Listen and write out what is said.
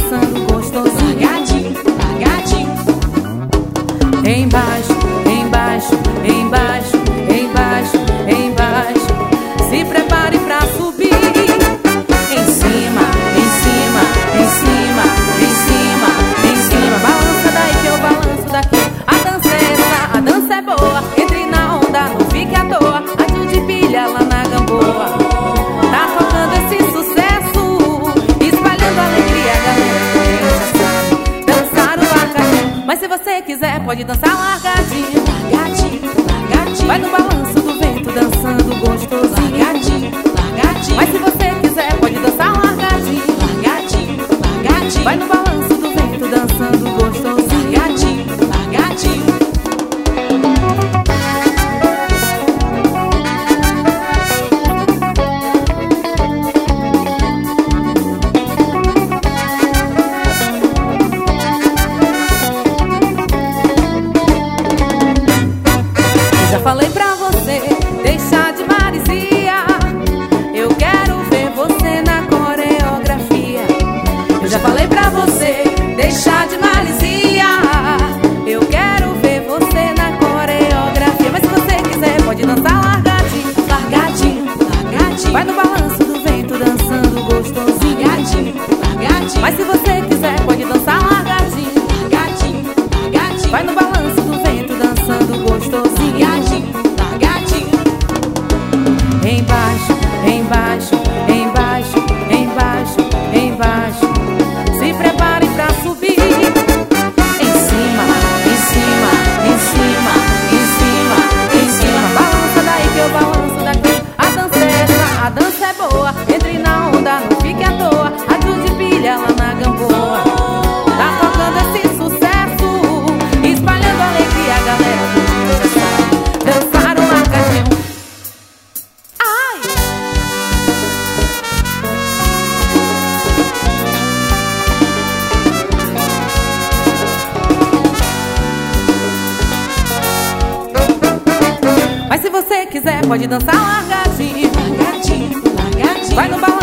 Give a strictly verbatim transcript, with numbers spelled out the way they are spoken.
dançando gostosinho. Largadinho, largadinho. Embaixo, embaixo, embaixo, embaixo, embaixo. Se prepare pra subir. Em cima, em cima, em cima, em cima, em cima. Balança daí que eu balanço daqui. A dança é essa, a dança é boa. Entre na onda, não fique à toa. Ajude pilha lá na Gamboa. Tá tocando esse sucesso, espalhando alegria, galera. Dançar o largadinho. Mas se você quiser, pode dançar largadinho. Largadinho, largadinho. Vai no balanço do vento, dançando gostosinho. Largadinho, largadinho. Mas se você quiser, pode dançar largadinho. Largadinho, largadinho. Vai no balanço do vento, dançando gostosinho. Largadinho, largadinho. Já falei pra você deixar de marisia. Eu quero ver você na coreografia. Eu já falei pra você deixar de marisia. Eu quero ver você na coreografia. Mas se você quiser, pode dançar largadinho. Largadinho, largadinho. Vai no balanço do vento, dançando gostosinho. Largadinho, largadinho. Mas se você quiser, pode dançar largadinho. Largadinho, largadinho. Vai no balanço do vento, dançando gostosinho. Largadinho, largadinho. Embaixo, embaixo, embaixo, embaixo, embaixo. Se prepare pra subir. Em cima, em cima, em cima, em cima, em cima. Balança daí que eu balanço daqui. A dança é essa, a dança é boa. Entre na onda, não fique à toa. Ajude pilha lá na Gamboa. Tá tocando esse sucesso, espalhando alegria, galera do Rio. Dançar o largadinho. Ai! Mas se você quiser, pode dançar largadinho. Largadinho, largadinho. Vai no balanço